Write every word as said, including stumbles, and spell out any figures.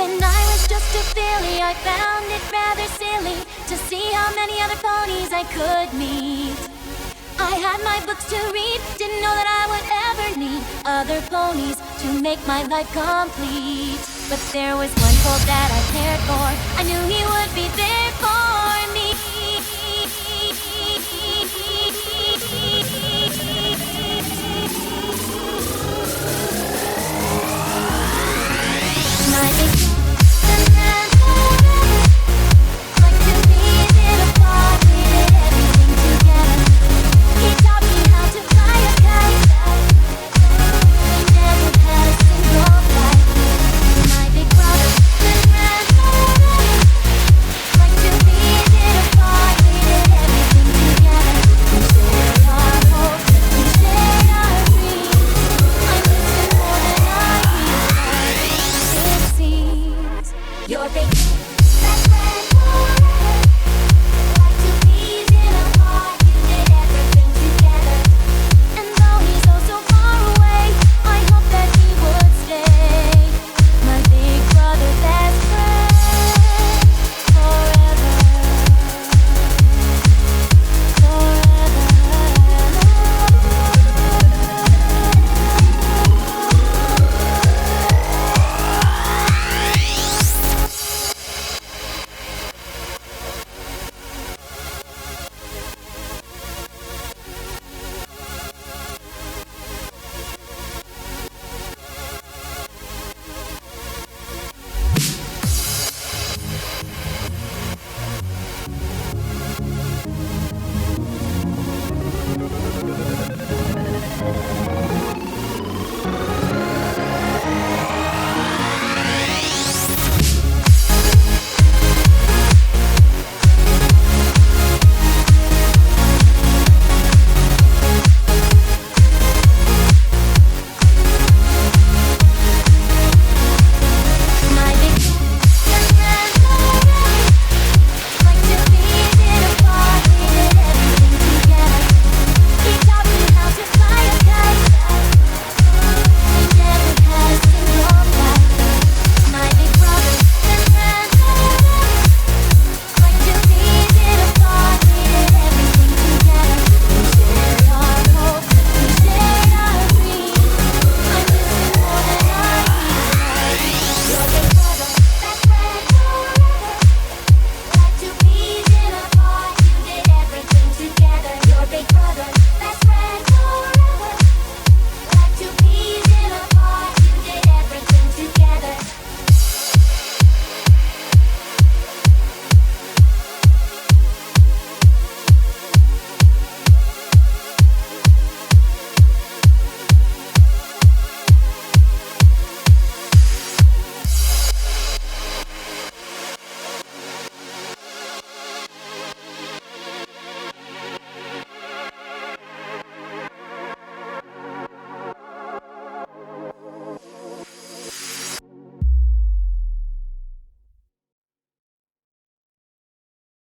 When I was just a filly, I found it rather silly to see how many other ponies I could meet. I had my books to read, didn't know that I would ever need other ponies to make my life complete. But there was one colt that I cared for, I knew he would be there